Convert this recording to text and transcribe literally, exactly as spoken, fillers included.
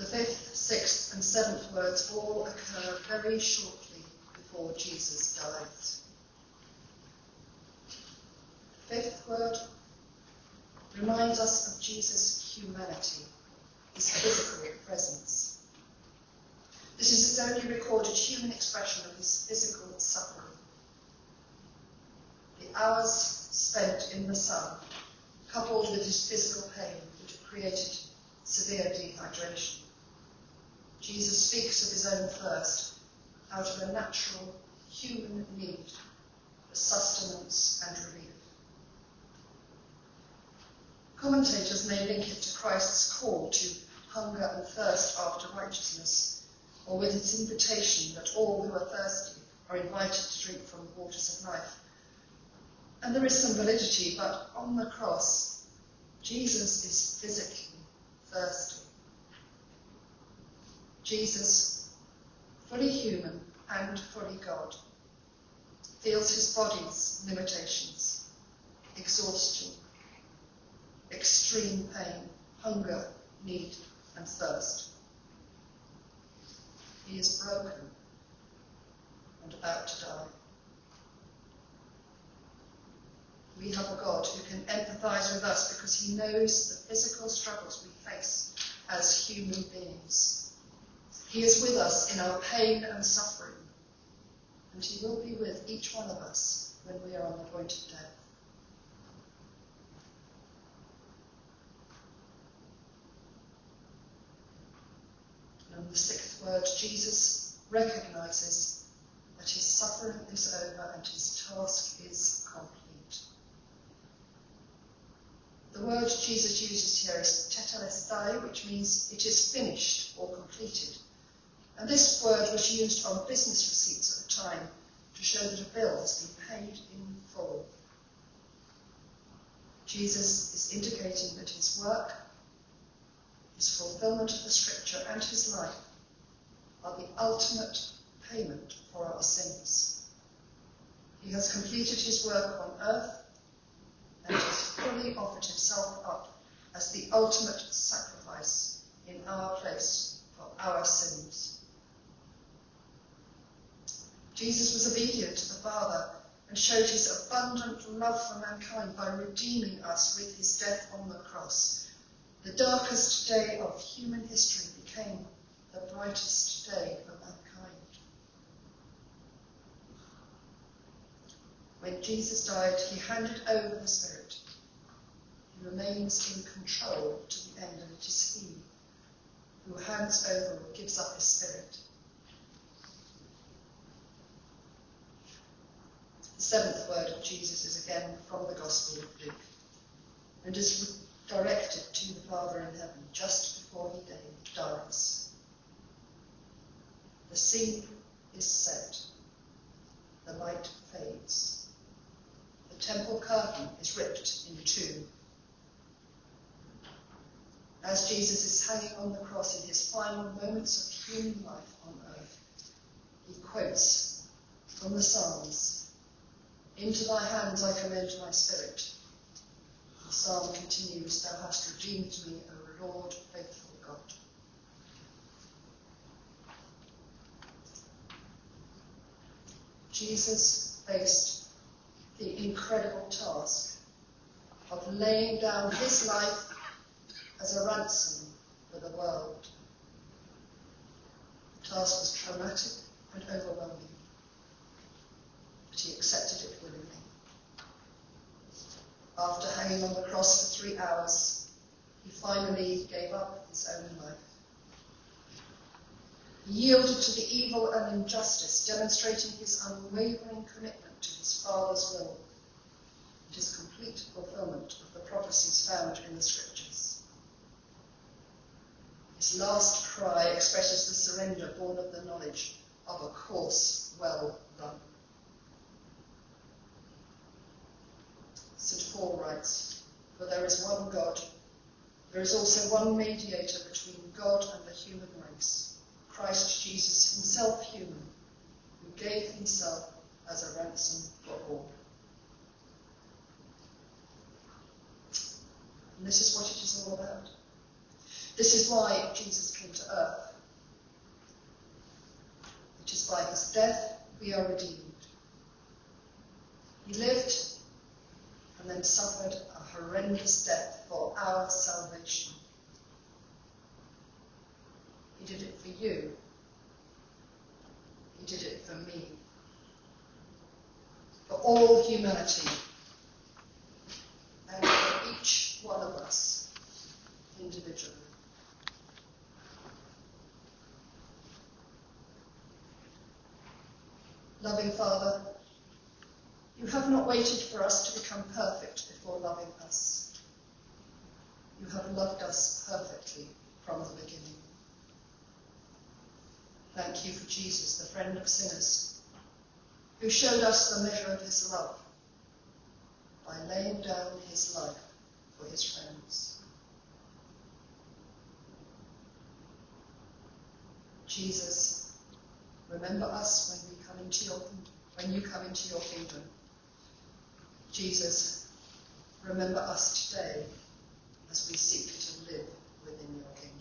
The fifth, sixth and seventh words all occur very shortly before Jesus dies. The fifth word reminds us of Jesus' humanity, his physical presence. This is his only recorded human expression of his physical suffering. The hours spent in the sun, coupled with his physical pain, would have created severe dehydration. Jesus speaks of his own thirst out of a natural human need for sustenance and relief. Commentators may link it to Christ's call to hunger and thirst after righteousness, or with its invitation that all who are thirsty are invited to drink from the waters of life. And there is some validity, but on the cross, Jesus is physically thirsty. Jesus, fully human and fully God, feels his body's limitations, exhaustion, extreme pain, hunger, need, and thirst. He is broken and about to die. We have a God who can empathise with us because he knows the physical struggles we face as human beings. He is with us in our pain and suffering, and he will be with each one of us when we are on the point of death. And the sixth word, Jesus recognises that his suffering is over and his task is complete. The word Jesus uses here is tetelestai, which means it is finished or completed. And this word was used on business receipts at the time to show that a bill has been paid in full. Jesus is indicating that his work, his fulfillment of the scripture, and his life are the ultimate payment for our sins. He has completed his work on earth and has fully offered himself up as the ultimate sacrifice in our place for our sins. Jesus was obedient to the Father and showed his abundant love for mankind by redeeming us with his death on the cross. The darkest day of human history became the brightest day for mankind. When Jesus died, he handed over the Spirit. He remains in control to the end, and it is he who hands over or gives up his Spirit. The seventh word of Jesus is again from the Gospel of Luke and is directed to the Father in heaven just before he dies. The scene is set. The light fades. The temple curtain is ripped in two. As Jesus is hanging on the cross in his final moments of human life on earth, he quotes from the Psalms, "Into thy hands I commend my spirit." The psalm continues, "Thou hast redeemed me, O Lord, faithful God." Jesus faced the incredible task of laying down his life as a ransom for the world. The task was traumatic and overwhelming, but he accepted it willingly. After hanging on the cross for three hours, he finally gave up his own life. He yielded to the evil and injustice, demonstrating his unwavering commitment to his Father's will and his complete fulfillment of the prophecies found in the Scriptures. His last cry expresses the surrender born of the knowledge of a course well run. Saint Paul writes, "For there is one God, there is also one mediator between God and the human race, Christ Jesus, himself human, who gave himself as a ransom for all." And this is what it is all about. This is why Jesus came to earth. It is by his death we are redeemed. He lived and then suffered a horrendous death for our salvation. He did it for you. He did it for me. For all humanity. And for each one of us individually. Loving Father, you have not waited for us to become perfect before loving us. You have loved us perfectly from the beginning. Thank you for Jesus, the friend of sinners, who showed us the measure of his love by laying down his life for his friends. Jesus, remember us when we come into your when you come into your kingdom. Jesus, remember us today as we seek to live within your kingdom.